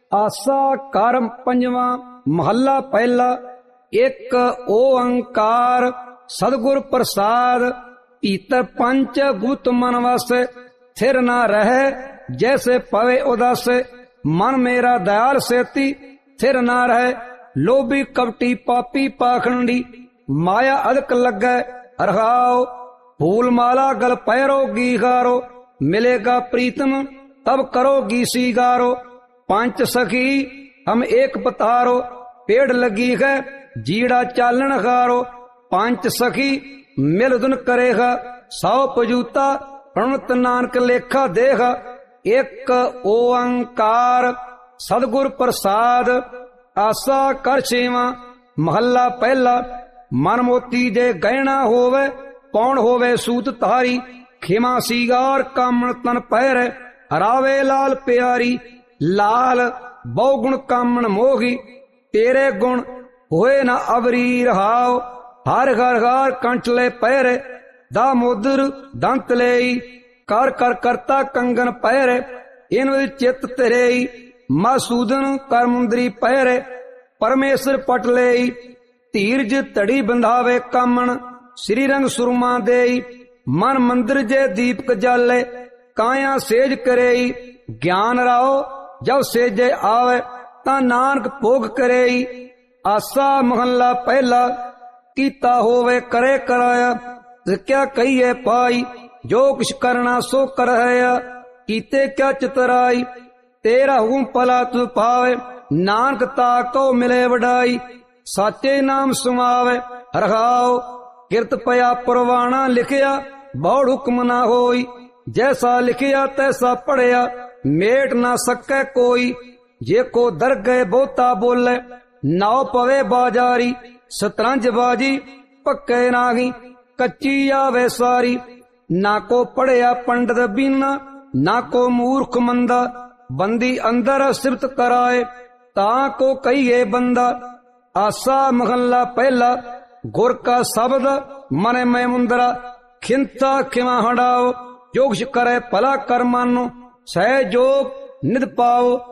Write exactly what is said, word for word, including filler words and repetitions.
ਆਸਾ ਕਰਮ ਪੰਜਵਾ ਮਹੱਲਾ ਪਹਿਲਾ। ਇੱਕ ਓੰਕਾਰ ਸਤਿਗੁਰ ਪ੍ਰਸਾਦ, ਭੀਤਰ ਪੰਚ ਭੂਤ ਮਨ ਵਸੈ, ਥਿਰ ਨਾ ਰਹਿ ਜੈਸੇ ਪਵੇ ਉਦਾਸੇ। ਮਨ ਮੇਰਾ ਦਇਆਲ ਸੇਤੀ, ਥਿਰ ਨਾ ਰਹਿ ਲੋਭੀ ਕਪਟੀ ਪਾਪੀ ਪਾਖੰਡੀ। ਮਾਇਆ ਅਦਕ ਲੱਗੈ ਰਹਾਉ, ਫੂਲ ਮਾਲਾ ਗਲ ਪੈਰੋ ਗੀகாਰੋ। ਮਿਲੇਗਾ ਪ੍ਰੀਤਮ ਤਬ ਕਰੋਗੀ ਸੀਗਾਰੋ। ਪੰਚ ਸਖੀ ਹਮ ਏਕ ਪਤਾਰੋ, ਪੇੜ ਲੱਗੀ ਹੈ ਜੀੜਾ ਚਾਲਣ ਹਾਰੋ। ਪੰਚ ਸਖੀ ਮਿਲ ਦੁਨ ਕਰੇਗਾ, ਸੌ ਪਜੂਤਾ ਪ੍ਰਣਤ ਨਾਨਕ ਲੇਖਾ ਦੇਗਾ। ਇੱਕ ਓੰਕਾਰ ਸਤਿਗੁਰ ਪ੍ਰਸਾਦ, ਆਸਾ ਕਰ ਛੇਵਾਂ ਮਹੱਲਾ ਪਹਿਲਾ। ਮਨ ਮੋਤੀ ਜੇ ਗਹਿਣਾ ਹੋਵੇ, ਪੌਣ ਹੋਵੇ ਸੂਤ ਧਾਰੀ। ਖਿਮਾ ਸੀਗਾਰ ਕਾਮਣ ਤਨ ਪਹਿਰੇ, ਰਾਵੇ ਲਾਲ ਪਿਆਰੀ। ਲਾਲ ਬਹੁ ਗੁਣ ਕਾਮਣ ਮੋਹੀ, ਤੇਰੇ ਗੁਣ ਹੋਏ ਨਾ ਅਵਰੀ ਰਹਾਉ। ਹਰ ਘਰ ਘਰ ਕੰਠਲੇ ਪਹਿਰੇ, ਦਾ ਮੋਦਰ ਦੰਤ ਲਈ। ਕਰ ਕਰ ਕਰਤਾ ਕੰਗਨ ਪਹਿਰੇ, ਇਨ ਵਿੱਚ ਚਿੱਤ ਤੇਰੇਈ। ਮਾਸੂਦਨ ਕਰਮੁੰਦਰੀ ਪਹਿਰੇ, ਪਰਮੇਸ਼ਰ ਪਟ ਲਈ। ਧੀਰਜ ਧੜੀ ਬੰਧਾਵੇ ਕਾਮਣ, ਸ੍ਰੀ ਰੰਗ ਸੁਰਮਾ ਦੇਈ। ਮਨ ਮੰਦਰ ਜੇ ਦੀਪਕ ਜਾਲੇ, ਕਾਇਆ ਸੇਜ ਕਰੇਈ। ਗਿਆਨ ਰਾਓ ਜਬ ਸੇਜੇ ਆਵੇ, ਤਾਂ ਨਾਨਕ ਭੋਗ ਕਰੇਈ। ਆਸਾ ਮਹੱਲਾ ਪਹਿਲਾ। ਕੀਤਾ ਹੋਵੇ ਕਰੇ ਕਰਾਇਆ, ਕਿਆ ਕਹੀਏ ਪਾਈ। ਜੋ ਕਿਛ ਕਰਨਾ ਸੋ ਕਰਹਿਆ, ਕੀਤੇ ਕਿਆ ਚਤਰਾਈ। ਤੇਰਾ ਹੁਕਮ ਭਲਾ ਤੂ ਪਾਵੇ, ਨਾਨਕ ਤਾ ਕੋ ਮਿਲੇ ਵਡਾਈ। ਸਾਚੇ ਨਾਮ ਸੁਮਾਵੇ ਰਹਾਉ, ਕਿਰਤ ਪਿਆ ਪੁਰਵਾਣਾ ਲਿਖਿਆ। ਬਹੁੜ ਹੁਕਮ ਨਾ ਹੋਈ, ਜੈਸਾ ਲਿਖਿਆ ਤੈਸਾ ਪੜਿਆ। ਮੇਟ ਨਾ ਸਕੈ ਕੋਈ, ਜੇ ਕੋ ਦਰ ਗਏ ਬਹੁਤਾ ਬੋਲੇ। ਨਾਉ ਪਵੇ ਬਾਜਾਰੀ, ਸਤਰੰਜ ਬਾਜੀ ਪੱਕੇ ਨਾਹੀ। ਕੱਚੀ ਆਵੇ ਸਾਰੀ, ਨਾ ਕੋ ਪੜਿਆ ਪੰਡਤ ਬੀਨਾ, ਨਾ ਕੋ ਮੂਰਖ ਮੰਦਾ। ਬੰਦੀ ਅੰਦਰ ਸਿਫਤ ਕਰਾਏ, ਤਾਂ ਕੋ ਕਹੀਏ ਬੰਦਾ। ਆਸਾ ਮਹੱਲਾ ਪਹਿਲਾ। ਗੁਰ ਕਾ ਸ਼ਬਦ ਮਨੇ ਮੈਂ ਮੁੰਦਰਾ, ਖਿੰਤਾ ਖਿਮਾ ਹੰਡਾਓ। ਜੋ ਕੁਛ ਕਰੇ ਭਲਾ ਕਰ ਮਾਨੋ, ਸਹਿ ਜੋਗ ਨਿਧ ਪਾਓ।